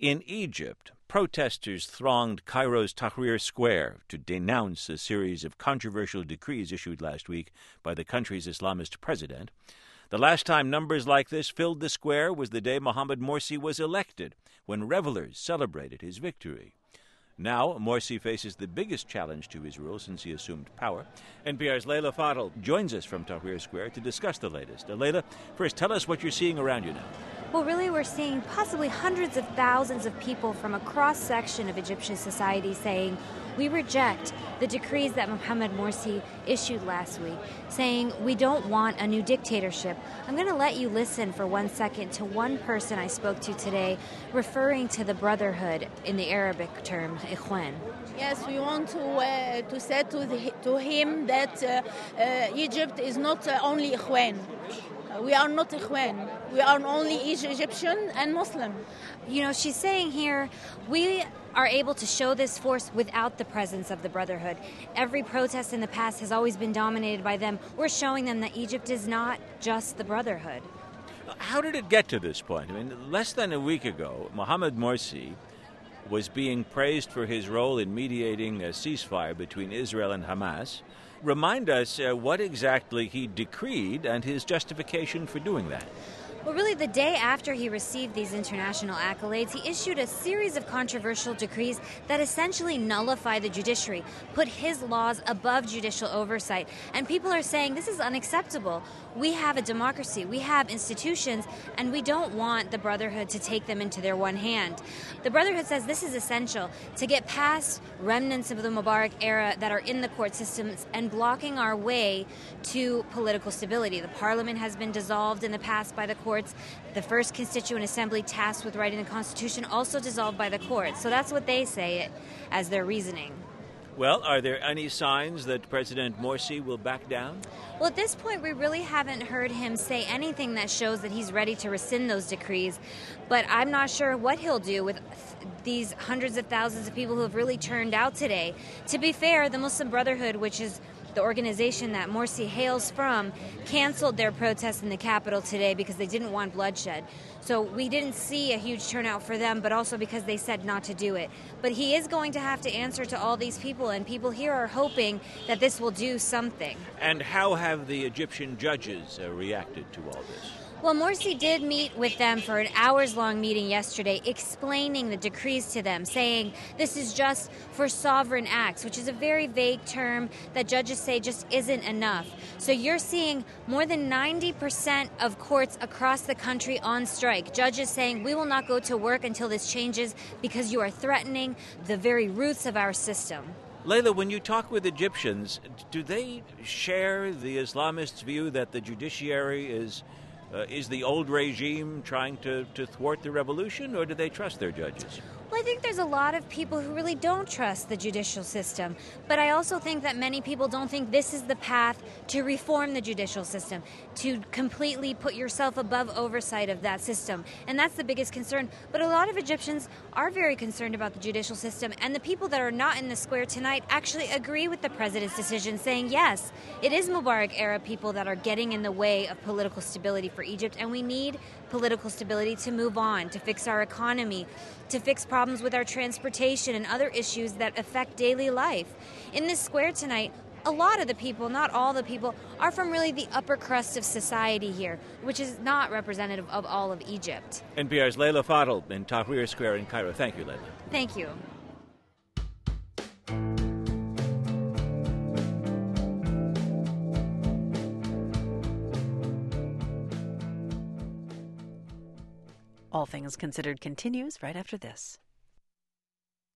In Egypt, protesters thronged Cairo's Tahrir Square to denounce a series of controversial decrees issued last week by the country's Islamist president. The last time numbers like this filled the square was the day Mohamed Morsi was elected, when revelers celebrated his victory. Now, Morsi faces the biggest challenge to his rule since he assumed power. NPR's Leila Fadel joins us from Tahrir Square to discuss the latest. Leila, first, tell us what you're seeing around you now. Well, really, we're seeing possibly hundreds of thousands of people from a cross-section of Egyptian society saying, we reject the decrees that Mohamed Morsi issued last week, saying we don't want a new dictatorship. I'm going to let you listen for 1 second to one person I spoke to today referring to the brotherhood in the Arabic term, ikhwan. Yes, we want to say to him that Egypt is not only ikhwan. We are not ikhwan. We are only Egyptian and Muslim. You know, she's saying here, we are able to show this force without the presence of the Brotherhood. Every protest in the past has always been dominated by them. We're showing them that Egypt is not just the Brotherhood. How did it get to this point? I mean, less than a week ago, Mohamed Morsi was being praised for his role in mediating a ceasefire between Israel and Hamas. Remind us what exactly he decreed and his justification for doing that. Well, really, the day after he received these international accolades, he issued a series of controversial decrees that essentially nullify the judiciary, put his laws above judicial oversight. And people are saying this is unacceptable. We have a democracy, we have institutions, and we don't want the Brotherhood to take them into their one hand. The Brotherhood says this is essential to get past remnants of the Mubarak era that are in the court systems and blocking our way to political stability. The parliament has been dissolved in the past by the courts. The first constituent assembly tasked with writing the Constitution also dissolved by the courts. So that's what they say as their reasoning. Well, are there any signs that President Morsi will back down? Well, at this point, we really haven't heard him say anything that shows that he's ready to rescind those decrees. But I'm not sure what he'll do with these hundreds of thousands of people who have really turned out today. To be fair, the Muslim Brotherhood, which is the organization that Morsi hails from, canceled their protests in the capital today because they didn't want bloodshed. So we didn't see a huge turnout for them, but also because they said not to do it. But he is going to have to answer to all these people, and people here are hoping that this will do something. And how have the Egyptian judges reacted to all this? Well, Morsi did meet with them for an hours-long meeting yesterday, explaining the decrees to them, saying this is just for sovereign acts, which is a very vague term that judges say just isn't enough. So you're seeing more than 90% of courts across the country on strike. Judges saying we will not go to work until this changes because you are threatening the very roots of our system. Leila, when you talk with Egyptians, do they share the Islamists' view that the judiciary is the old regime trying to thwart the revolution, or do they trust their judges? Well, I think there's a lot of people who really don't trust the judicial system. But I also think that many people don't think this is the path to reform the judicial system, to completely put yourself above oversight of that system. And that's the biggest concern. But a lot of Egyptians are very concerned about the judicial system. And the people that are not in the square tonight actually agree with the president's decision, saying, yes, it is Mubarak-era people that are getting in the way of political stability for Egypt. And we need political stability to move on, to fix our economy, to fix problems with our transportation and other issues that affect daily life. In this square tonight, a lot of the people, not all the people, are from really the upper crust of society here, which is not representative of all of Egypt. NPR's Leila Fadel in Tahrir Square in Cairo. Thank you, Leila. Thank you. All Things Considered continues right after this.